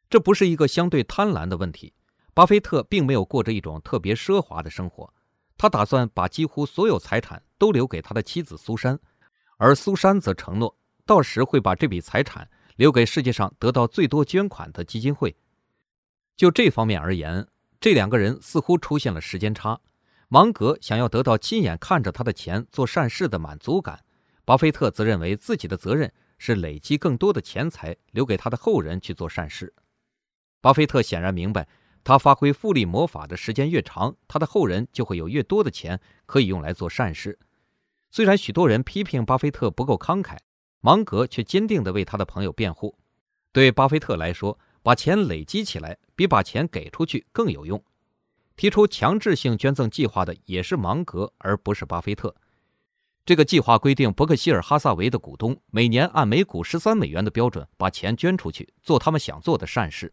这不是一个相对贪婪的问题。巴菲特并没有过着一种特别奢华的生活，他打算把几乎所有财产都留给他的妻子苏珊，而苏珊则承诺到时会把这笔财产留给世界上得到最多捐款的基金会。就这方面而言，这两个人似乎出现了时间差。芒格想要得到亲眼看着他的钱做善事的满足感，巴菲特则认为自己的责任是累积更多的钱财留给他的后人去做善事。巴菲特显然明白，他发挥复利魔法的时间越长，他的后人就会有越多的钱可以用来做善事。虽然许多人批评巴菲特不够慷慨，芒格却坚定地为他的朋友辩护。对巴菲特来说，把钱累积起来比把钱给出去更有用。提出强制性捐赠计划的也是芒格，而不是巴菲特。这个计划规定伯克希尔哈撒韦的股东每年按每股13美元的标准把钱捐出去，做他们想做的善事。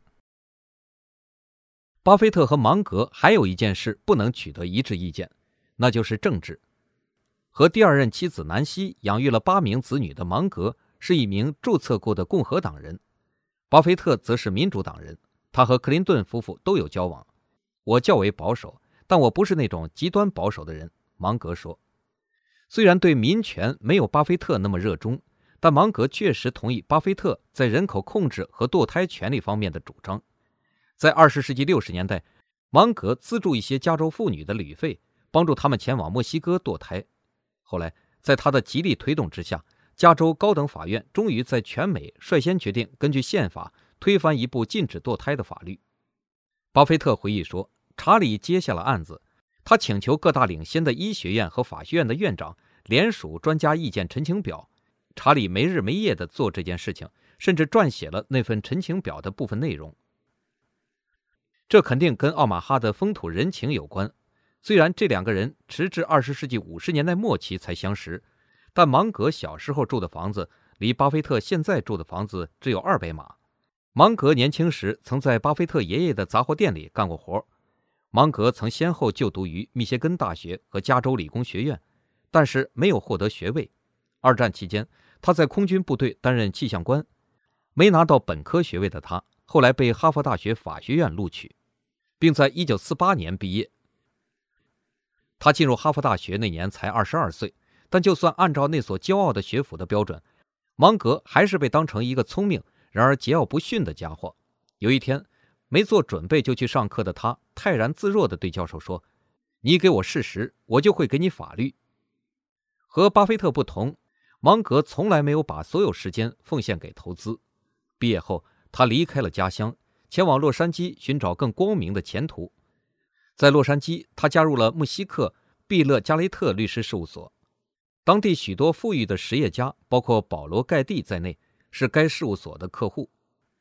巴菲特和芒格还有一件事不能取得一致意见，那就是政治。和第二任妻子南希养育了8名子女的芒格是一名注册过的共和党人，巴菲特则是民主党人，他和克林顿夫妇都有交往。我较为保守，但我不是那种极端保守的人，芒格说。虽然对民权没有巴菲特那么热衷，但芒格确实同意巴菲特在人口控制和堕胎权利方面的主张。在20世纪60年代，芒格资助一些加州妇女的旅费，帮助他们前往墨西哥堕胎。后来，在他的极力推动之下，加州高等法院终于在全美率先决定根据宪法推翻一部禁止堕胎的法律。巴菲特回忆说，查理接下了案子，他请求各大领先的医学院和法学院的院长联署专家意见陈情表。查理没日没夜地做这件事情，甚至撰写了那份陈情表的部分内容。这肯定跟奥马哈的风土人情有关。虽然这两个人迟至20世纪50年代末期才相识，但芒格小时候住的房子离巴菲特现在住的房子只有200码。芒格年轻时曾在巴菲特爷爷的杂货店里干过活。芒格曾先后就读于密歇根大学和加州理工学院，但是没有获得学位。2战期间，他在空军部队担任气象官，没拿到本科学位的他，后来被哈佛大学法学院录取，并在1948年毕业。他进入哈佛大学那年才22岁，但就算按照那所骄傲的学府的标准，芒格还是被当成一个聪明然而桀骜不驯的家伙。有一天，没做准备就去上课的他泰然自若地对教授说，你给我事实，我就会给你法律。和巴菲特不同，芒格从来没有把所有时间奉献给投资。毕业后，他离开了家乡，前往洛杉矶寻找更光明的前途。在洛杉矶，他加入了穆希克·毕勒加雷特律师事务所。当地许多富裕的实业家，包括保罗·盖蒂在内，是该事务所的客户。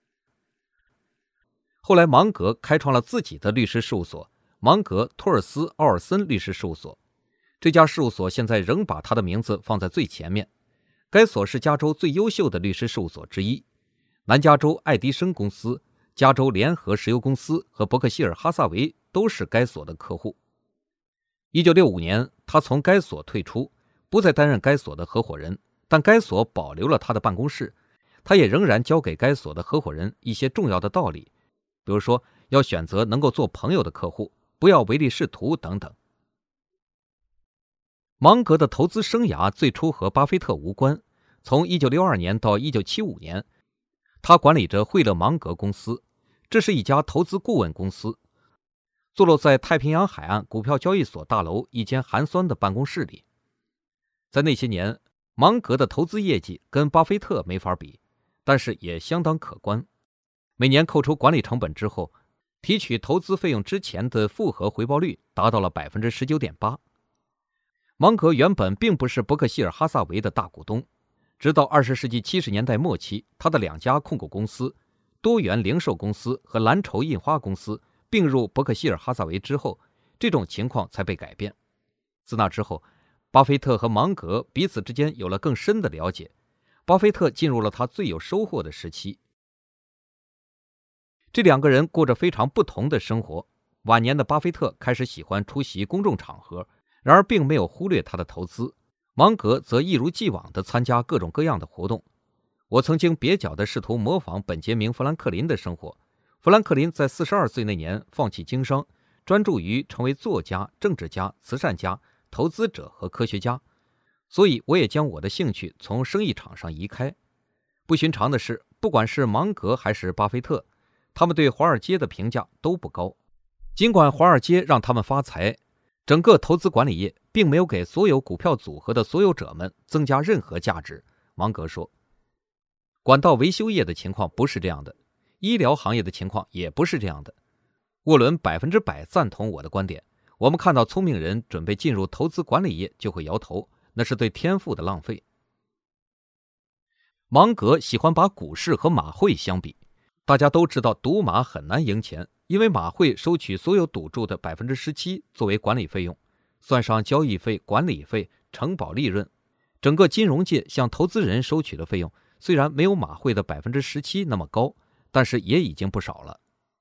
后来，芒格开创了自己的律师事务所——芒格、托尔斯、奥尔森律师事务所。这家事务所现在仍把他的名字放在最前面。该所是加州最优秀的律师事务所之一。南加州爱迪生公司、加州联合石油公司和伯克希尔哈撒韦都是该所的客户。1965年，他从该所退出，不再担任该所的合伙人，但该所保留了他的办公室。他也仍然教给该所的合伙人一些重要的道理，比如说要选择能够做朋友的客户，不要唯利是图等等。芒格的投资生涯最初和巴菲特无关。从1962年到1975年，他管理着惠勒芒格公司，这是一家投资顾问公司，坐落在太平洋海岸股票交易所大楼一间寒酸的办公室里。在那些年，芒格的投资业绩跟巴菲特没法比，但是也相当可观。每年扣除管理成本之后，提取投资费用之前的复合回报率达到了 19.8%。芒格原本并不是伯克希尔哈撒韦的大股东，直到20世纪70年代末期，他的2家控股公司多元零售公司和蓝筹印花公司并入伯克希尔哈撒韦之后，这种情况才被改变。自那之后，巴菲特和芒格彼此之间有了更深的了解，巴菲特进入了他最有收获的时期。这两个人过着非常不同的生活。晚年的巴菲特开始喜欢出席公众场合，然而并没有忽略他的投资。芒格则一如既往地参加各种各样的活动。我曾经蹩脚地试图模仿本杰明·富兰克林的生活， 富兰克林在42岁那年放弃经商，专注于成为作家、政治家、慈善家、投资者和科学家，所以我也将我的兴趣从生意场上移开。不寻常的是，不管是芒格还是巴菲特，他们对华尔街的评价都不高。尽管华尔街让他们发财，整个投资管理业并没有给所有股票组合的所有者们增加任何价值。芒格说，管道维修业的情况不是这样的，医疗行业的情况也不是这样的。沃伦100%赞同我的观点，我们看到聪明人准备进入投资管理业就会摇头，那是对天赋的浪费。芒格喜欢把股市和马会相比，大家都知道赌马很难赢钱，因为马会收取所有赌注的17%作为管理费用，算上交易费、管理费、承保利润，整个金融界向投资人收取的费用虽然没有马会的17%那么高，但是也已经不少了。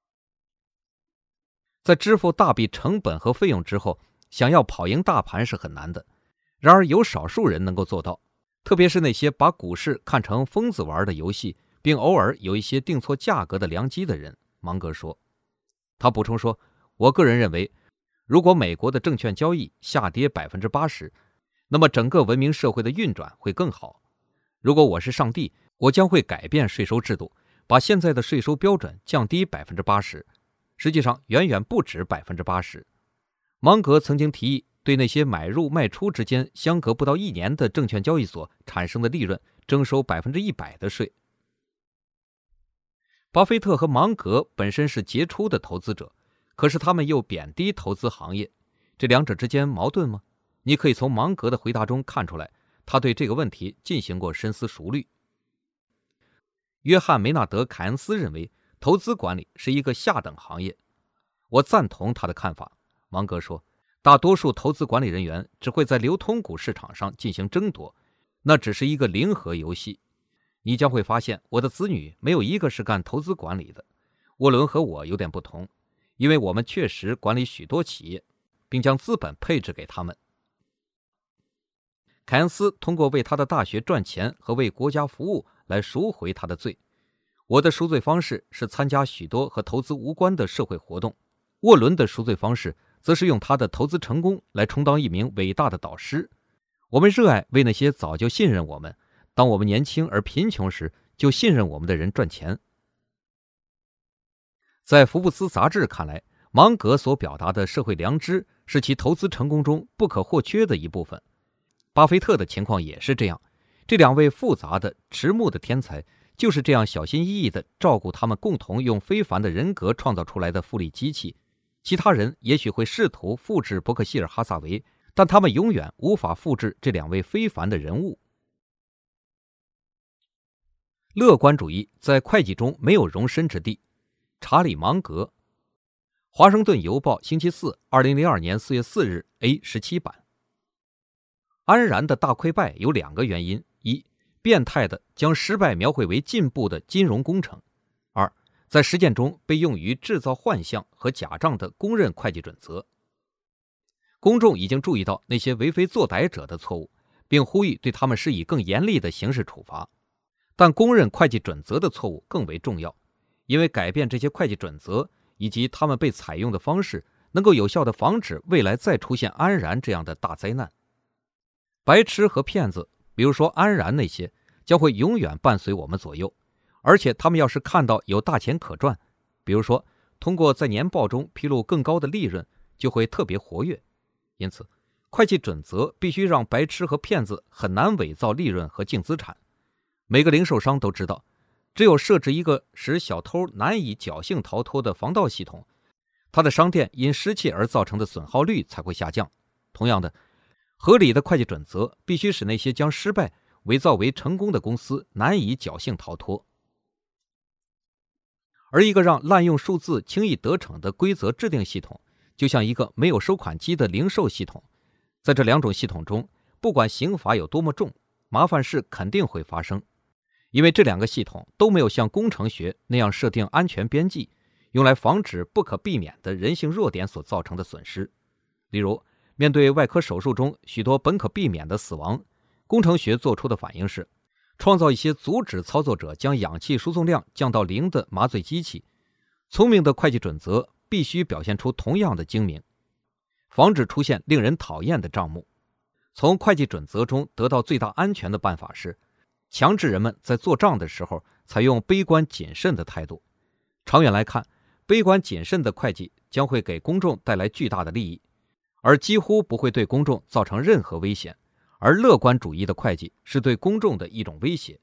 在支付大笔成本和费用之后，想要跑赢大盘是很难的，然而有少数人能够做到，特别是那些把股市看成疯子玩的游戏，并偶尔有一些定错价格的良机的人。芒格说，他补充说，我个人认为，如果美国的证券交易下跌80%，那么整个文明社会的运转会更好。如果我是上帝，我将会改变税收制度，把现在的税收标准降低80%，实际上远远不止80%。芒格曾经提议对那些买入卖出之间相隔不到1年的证券交易所产生的利润征收100%的税。巴菲特和芒格本身是杰出的投资者，可是他们又贬低投资行业，这两者之间矛盾吗？你可以从芒格的回答中看出来，他对这个问题进行过深思熟虑。约翰·梅纳德·凯恩斯认为，投资管理是一个下等行业。我赞同他的看法。芒格说，大多数投资管理人员只会在流通股市场上进行争夺，那只是一个零和游戏。你将会发现，我的子女没有一个是干投资管理的。沃伦和我有点不同，因为我们确实管理许多企业，并将资本配置给他们。凯恩斯通过为他的大学赚钱和为国家服务来赎回他的罪。我的赎罪方式是参加许多和投资无关的社会活动。沃伦的赎罪方式则是用他的投资成功来充当一名伟大的导师。我们热爱为那些早就信任我们，当我们年轻而贫穷时就信任我们的人赚钱。在福布斯杂志看来，芒格所表达的社会良知是其投资成功中不可或缺的一部分。巴菲特的情况也是这样，这两位复杂的迟暮的天才就是这样小心翼翼地照顾他们共同用非凡的人格创造出来的复利机器。其他人也许会试图复制伯克希尔哈撒韦，但他们永远无法复制这两位非凡的人物。乐观主义在会计中没有容身之地。查理·芒格，华盛顿邮报星期四2002年4月4日 A17 版。安然的大溃败有2个原因：一，变态的将失败描绘为进步的金融工程；二，在实践中被用于制造幻象和假账的公认会计准则。公众已经注意到那些为非作歹者的错误，并呼吁对他们施以更严厉的刑事处罚。但公认会计准则的错误更为重要，因为改变这些会计准则以及他们被采用的方式，能够有效地防止未来再出现安然这样的大灾难。白痴和骗子，比如说安然那些，将会永远伴随我们左右，而且他们要是看到有大钱可赚，比如说通过在年报中披露更高的利润，就会特别活跃。因此，会计准则必须让白痴和骗子很难伪造利润和净资产。每个零售商都知道，只有设置一个使小偷难以侥幸逃脱的防盗系统，他的商店因失窃而造成的损耗率才会下降。同样的，合理的会计准则必须使那些将失败伪造为成功的公司难以侥幸逃脱。而一个让滥用数字轻易得逞的规则制定系统，就像一个没有收款机的零售系统。在这两种系统中，不管刑罚有多么重，麻烦事肯定会发生，因为这2个系统都没有像工程学那样设定安全边际，用来防止不可避免的人性弱点所造成的损失。例如，面对外科手术中许多本可避免的死亡，工程学做出的反应是创造一些阻止操作者将氧气输送量降到0的麻醉机器。 聪明的会计准则必须表现出同样的精明，防止出现令人讨厌的账目。从会计准则中得到最大安全的办法是，强制人们在做账的时候采用悲观谨慎的态度。长远来看，悲观谨慎的会计将会给公众带来巨大的利益，而几乎不会对公众造成任何危险，而乐观主义的会计是对公众的一种威胁。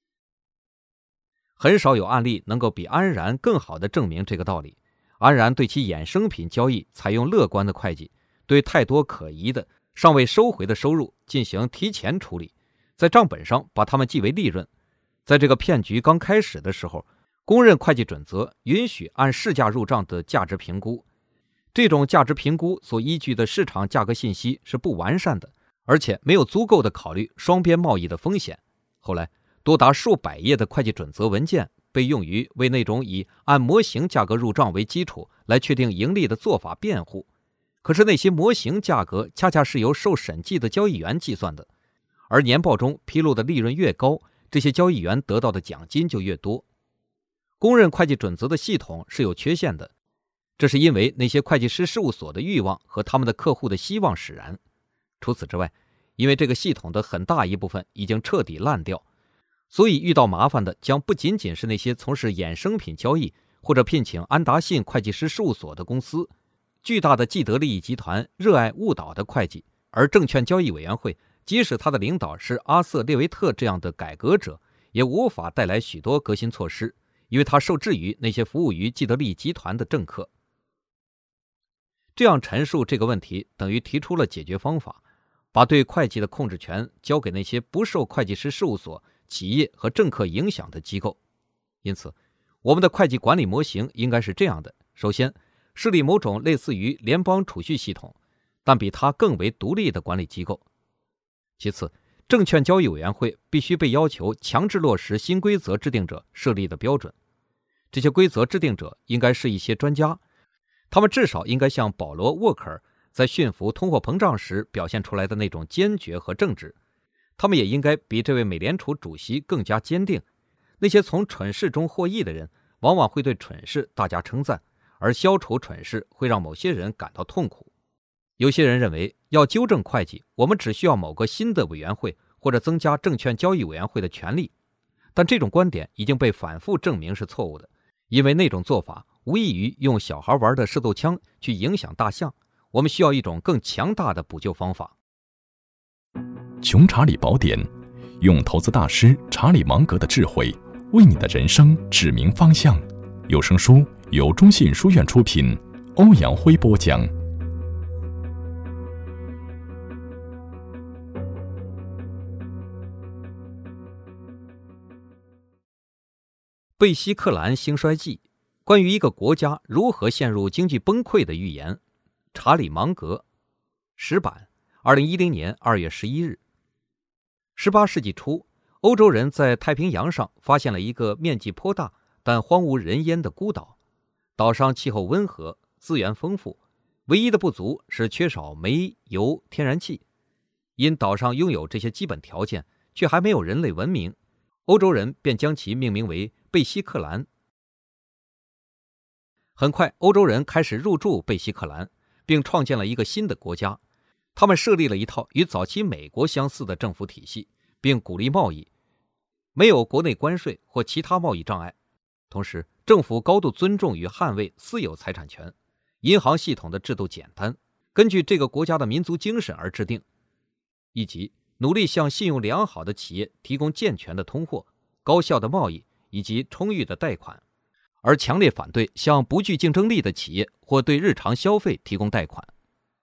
很少有案例能够比安然更好地证明这个道理。安然对其衍生品交易采用乐观的会计，对太多可疑的尚未收回的收入进行提前处理，在账本上把它们记为利润。在这个骗局刚开始的时候，公认会计准则允许按市价入账的价值评估，这种价值评估所依据的市场价格信息是不完善的，而且没有足够的考虑双边贸易的风险。后来多达数百页的会计准则文件被用于为那种以按模型价格入账为基础来确定盈利的做法辩护。可是那些模型价格恰恰是由受审计的交易员计算的，而年报中披露的利润越高，这些交易员得到的奖金就越多。公认会计准则的系统是有缺陷的，这是因为那些会计师事务所的欲望和他们的客户的希望使然。除此之外，因为这个系统的很大一部分已经彻底烂掉，所以遇到麻烦的将不仅仅是那些从事衍生品交易或者聘请安达信会计师事务所的公司。巨大的既得利益集团热爱误导的会计，而证券交易委员会即使他的领导是阿瑟·列维特这样的改革者，也无法带来许多革新措施，因为他受制于那些服务于既得利益集团的政客。这样陈述这个问题，等于提出了解决方法，把对会计的控制权交给那些不受会计师事务所、企业和政客影响的机构。因此，我们的会计管理模型应该是这样的：首先，设立某种类似于联邦储蓄系统，但比它更为独立的管理机构。其次，证券交易委员会必须被要求强制落实新规则制定者设立的标准。这些规则制定者应该是一些专家，他们至少应该像保罗·沃克尔在驯服通货膨胀时表现出来的那种坚决和正直。他们也应该比这位美联储主席更加坚定。那些从蠢事中获益的人，往往会对蠢事大加称赞，而消除蠢事会让某些人感到痛苦。有些人认为，要纠正会计，我们只需要某个新的委员会，或者增加证券交易委员会的权利。但这种观点已经被反复证明是错误的，因为那种做法无异于用小孩玩的射斗枪去影响大象。我们需要一种更强大的补救方法。 穷查理宝典，用投资大师查理芒格的智慧，为你的人生指明方向。有声书由中信书院出品，欧阳辉播讲。 贝希克兰兴衰记，关于一个国家如何陷入经济崩溃的预言。查理芒格，十版，2010年2月11日。18世纪初，欧洲人在太平洋上发现了一个面积颇大但荒无人烟的孤岛。岛上气候温和，资源丰富，唯一的不足是缺少煤、油、天然气。因岛上拥有这些基本条件，却还没有人类文明，欧洲人便将其命名为贝希克兰。很快，欧洲人开始入驻贝希克兰，并创建了一个新的国家。他们设立了一套与早期美国相似的政府体系，并鼓励贸易，没有国内关税或其他贸易障碍。同时，政府高度尊重与捍卫私有财产权，银行系统的制度简单，根据这个国家的民族精神而制定，以及努力向信用良好的企业提供健全的通货、高效的贸易以及充裕的贷款，而强烈反对向不具竞争力的企业或对日常消费提供贷款。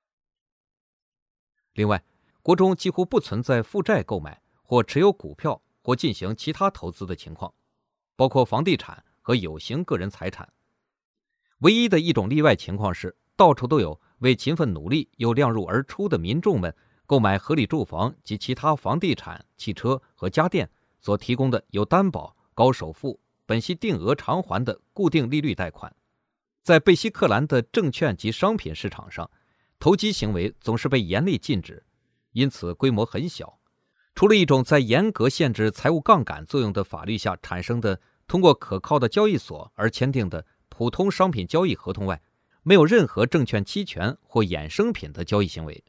另外，国中几乎不存在负债购买或持有股票或进行其他投资的情况，包括房地产和有形个人财产。唯一的一种例外情况是，到处都有为勤奋努力又量入而出的民众们购买合理住房及其他房地产、汽车和家电所提供的有担保、高首付、本息定额偿还的固定利率贷款。在贝希克兰的证券及商品市场上，投机行为总是被严厉禁止，因此规模很小。除了一种在严格限制财务杠杆作用的法律下产生的通过可靠的交易所而签订的普通商品交易合同外，没有任何证券期权或衍生品的交易行为。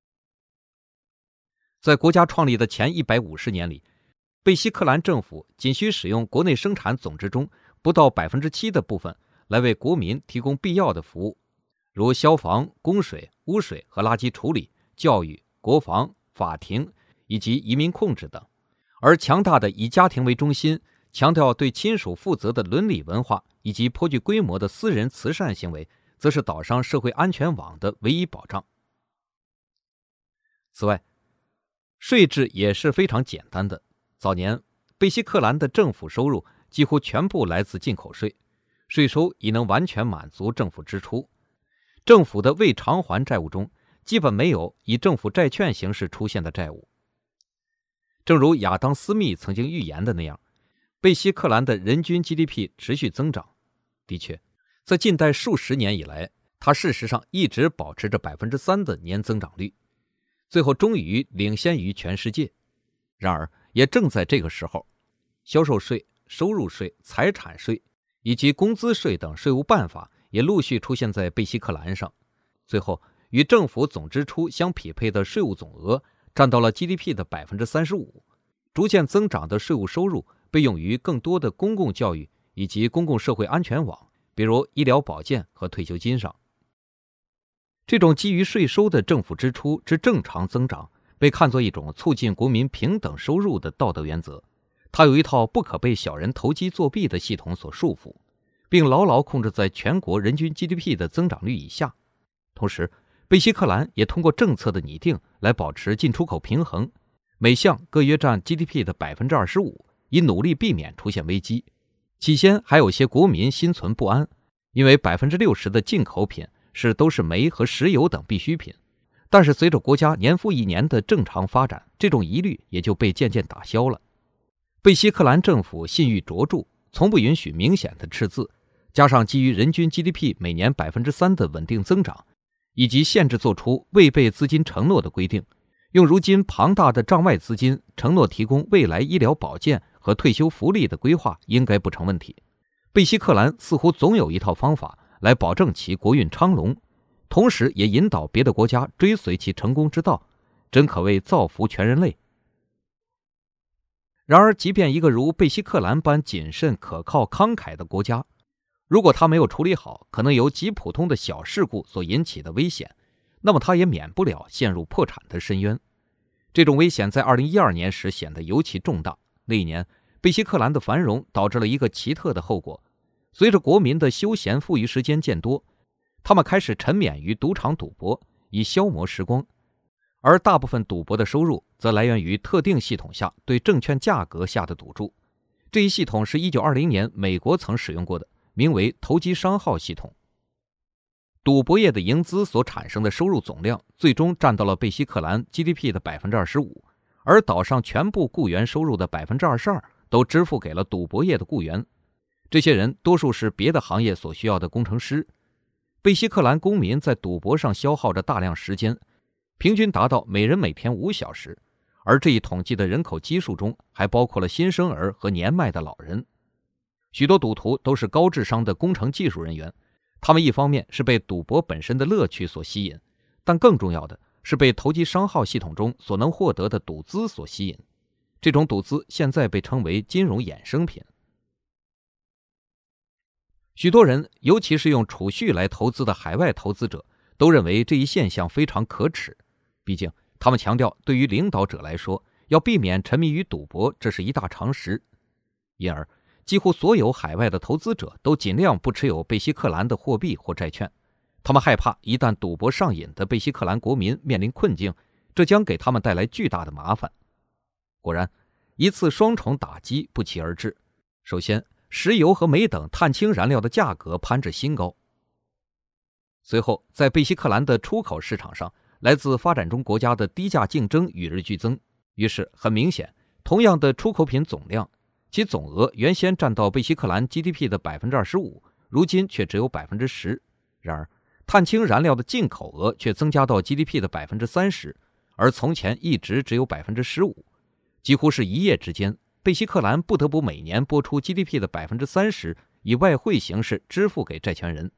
在国家创立的前150年里，贝希克兰政府仅需使用国内生产总值中不到7%的部分来为国民提供必要的服务，如消防、供水、污水和垃圾处理、教育、国防、法庭以及移民控制等。而强大的以家庭为中心、强调对亲属负责的伦理文化以及颇具规模的私人慈善行为，则是岛上社会安全网的唯一保障。此外，税制也是非常简单的。早年，贝希克兰的政府收入几乎全部来自进口税，税收已能完全满足政府支出。政府的未偿还债务中，基本没有以政府债券形式出现的债务。正如亚当·斯密曾经预言的那样，贝希克兰的人均 GDP 持续增长。的确，在近代数十年以来，它事实上一直保持着3%的年增长率，最后终于领先于全世界。然而，也正在这个时候，销售税、收入税、财产税以及工资税等税务办法也陆续出现在贝希克兰上，最后与政府总支出相匹配的税务总额占到了 GDP 的35%，逐渐增长的税务收入被用于更多的公共教育以及公共社会安全网，比如医疗保健和退休金上。这种基于税收的政府支出之正常增长，被看作一种促进国民平等收入的道德原则。它有一套不可被小人投机作弊的系统所束缚，并牢牢控制在全国人均 GDP 的增长率以下。同时，贝希克兰也通过政策的拟定来保持进出口平衡，每项各约占 GDP 的25%，以努力避免出现危机。起先还有些国民心存不安，因为60%的进口品都是煤和石油等必需品。但是随着国家年复一年的正常发展，这种疑虑也就被渐渐打消了。贝希克兰政府信誉卓著，从不允许明显的赤字，加上基于人均 GDP 每年3%的稳定增长，以及限制做出未备资金承诺的规定，用如今庞大的账外资金承诺提供未来医疗保健和退休福利的规划应该不成问题。贝希克兰似乎总有一套方法来保证其国运昌隆，同时也引导别的国家追随其成功之道，真可谓造福全人类。然而，即便一个如贝希克兰般谨慎、可靠、慷慨的国家，如果它没有处理好可能由极普通的小事故所引起的危险，那么它也免不了陷入破产的深渊。这种危险在2012年时显得尤其重大。那一年，贝希克兰的繁荣导致了一个奇特的后果：随着国民的休闲富余时间渐多，他们开始沉湎于赌场赌博，以消磨时光。而大部分赌博的收入则来源于特定系统下对证券价格下的赌注。这一系统是1920年美国曾使用过的，名为投机商号系统。赌博业的营资所产生的收入总量最终占到了贝希克兰 GDP 的25%，而岛上全部雇员收入的22%都支付给了赌博业的雇员。这些人多数是别的行业所需要的工程师。贝希克兰公民在赌博上消耗着大量时间，平均达到每人每天5小时，而这一统计的人口基数中还包括了新生儿和年迈的老人。许多赌徒都是高智商的工程技术人员，他们一方面是被赌博本身的乐趣所吸引，但更重要的是被投机商号系统中所能获得的赌资所吸引。这种赌资现在被称为金融衍生品。许多人，尤其是用储蓄来投资的海外投资者，都认为这一现象非常可耻。毕竟，他们强调对于领导者来说，要避免沉迷于赌博，这是一大常识。因而，几乎所有海外的投资者都尽量不持有贝希克兰的货币或债券。他们害怕一旦赌博上瘾的贝希克兰国民面临困境，这将给他们带来巨大的麻烦。果然，一次双重打击不期而至。首先，石油和煤等碳氢燃料的价格攀至新高。随后，在贝希克兰的出口市场上，来自发展中国家的低价竞争与日俱增。于是，很明显，同样的出口品总量，其总额原先占到贝希克兰 GDP 的25%，如今却只有10%。然而，碳氢燃料的进口额却增加到 GDP 的30%，而从前一直只有15%。几乎是一夜之间，贝希克兰不得不每年拨出 GDP 的30% 以外汇形式支付给债权人。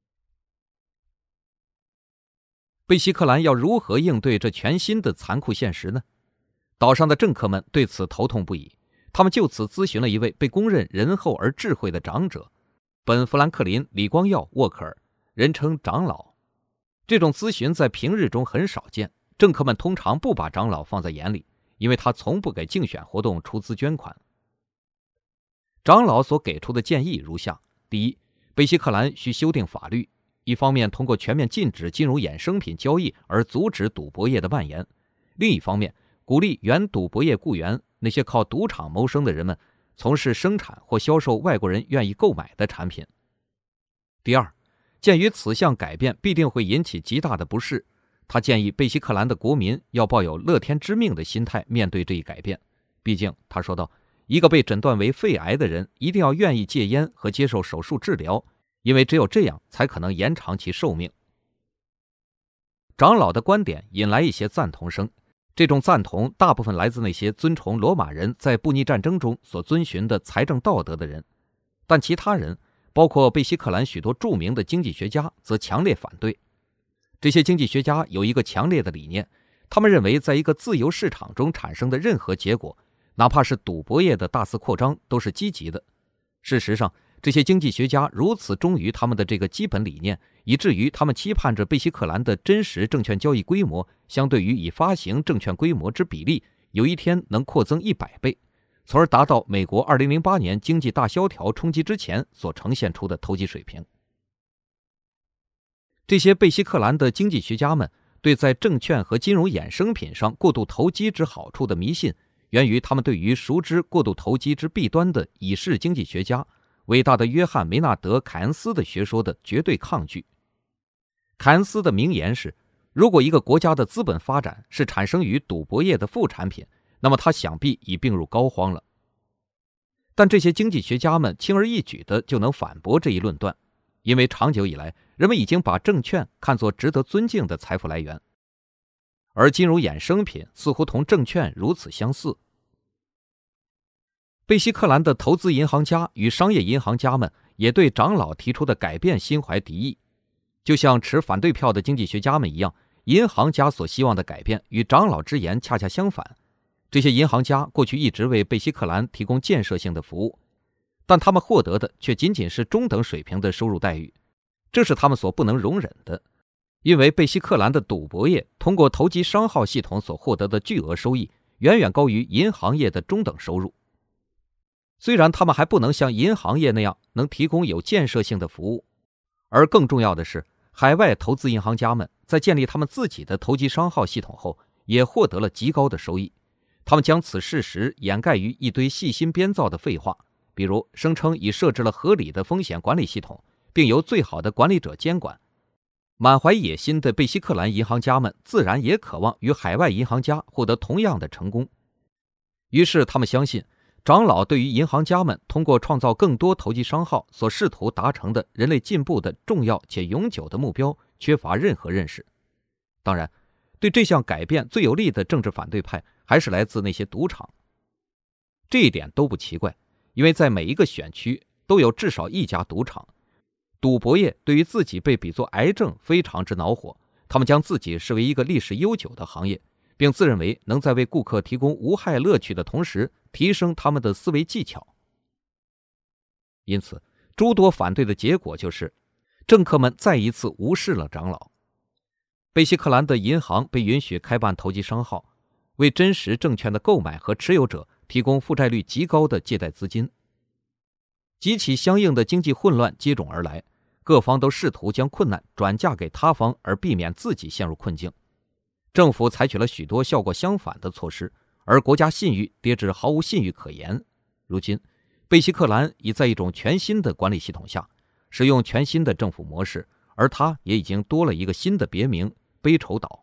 贝希克兰要如何应对这全新的残酷现实呢？岛上的政客们对此头痛不已，他们就此咨询了一位被公认仁厚而智慧的长者，本·富兰克林·李光耀·沃克尔，人称长老。这种咨询在平日中很少见，政客们通常不把长老放在眼里，因为他从不给竞选活动出资捐款。长老所给出的建议如下：第一，贝希克兰需修订法律，一方面通过全面禁止金融衍生品交易而阻止赌博业的蔓延，另一方面鼓励原赌博业雇员，那些靠赌场谋生的人们，从事生产或销售外国人愿意购买的产品。第二，鉴于此项改变必定会引起极大的不适，他建议贝希克兰的国民要抱有乐天知命的心态面对这一改变。毕竟，他说道，一个被诊断为肺癌的人一定要愿意戒烟和接受手术治疗，因为只有这样才可能延长其寿命。长老的观点引来一些赞同声，这种赞同大部分来自那些尊崇罗马人在布匿战争中所遵循的财政道德的人，但其他人，包括贝希克兰许多著名的经济学家，则强烈反对。这些经济学家有一个强烈的理念，他们认为在一个自由市场中产生的任何结果，哪怕是赌博业的大肆扩张，都是积极的。事实上，这些经济学家如此忠于他们的这个基本理念，以至于他们期盼着贝希克兰的真实证券交易规模相对于已发行证券规模之比例，有一天能扩增100倍，从而达到美国2008年经济大萧条冲击之前所呈现出的投机水平。这些贝希克兰的经济学家们对在证券和金融衍生品上过度投机之好处的迷信，源于他们对于熟知过度投机之弊端的已逝经济学家伟大的约翰·梅纳德·凯恩斯的学说的绝对抗拒。凯恩斯的名言是，如果一个国家的资本发展是产生于赌博业的副产品，那么它想必已病入膏肓了。但这些经济学家们轻而易举的就能反驳这一论断，因为长久以来，人们已经把证券看作值得尊敬的财富来源，而金融衍生品似乎同证券如此相似。贝希克兰的投资银行家与商业银行家们也对长老提出的改变心怀敌意，就像持反对票的经济学家们一样，银行家所希望的改变与长老之言恰恰相反。这些银行家过去一直为贝希克兰提供建设性的服务，但他们获得的却仅仅是中等水平的收入待遇，这是他们所不能容忍的。因为贝希克兰的赌博业通过投机商号系统所获得的巨额收益，远远高于银行业的中等收入。虽然他们还不能像银行业那样能提供有建设性的服务，而更重要的是，海外投资银行家们在建立他们自己的投机商号系统后，也获得了极高的收益。他们将此事实掩盖于一堆细心编造的废话，比如声称已设置了合理的风险管理系统，并由最好的管理者监管。满怀野心的贝希克兰银行家们自然也渴望与海外银行家获得同样的成功，于是他们相信长老对于银行家们通过创造更多投机商号所试图达成的人类进步的重要且永久的目标缺乏任何认识。当然，对这项改变最有力的政治反对派还是来自那些赌场。这一点都不奇怪，因为在每一个选区都有至少一家赌场。赌博业对于自己被比作癌症非常之恼火，他们将自己视为一个历史悠久的行业，并自认为能在为顾客提供无害乐趣的同时提升他们的思维技巧。因此，诸多反对的结果就是，政客们再一次无视了长老。贝希克兰的银行被允许开办投机商号，为真实证券的购买和持有者提供负债率极高的借贷资金。几起相应的经济混乱接踵而来，各方都试图将困难转嫁给他方，而避免自己陷入困境。政府采取了许多效果相反的措施，而国家信誉跌至毫无信誉可言。如今，贝希克兰已在一种全新的管理系统下，使用全新的政府模式，而它也已经多了一个新的别名——悲愁岛。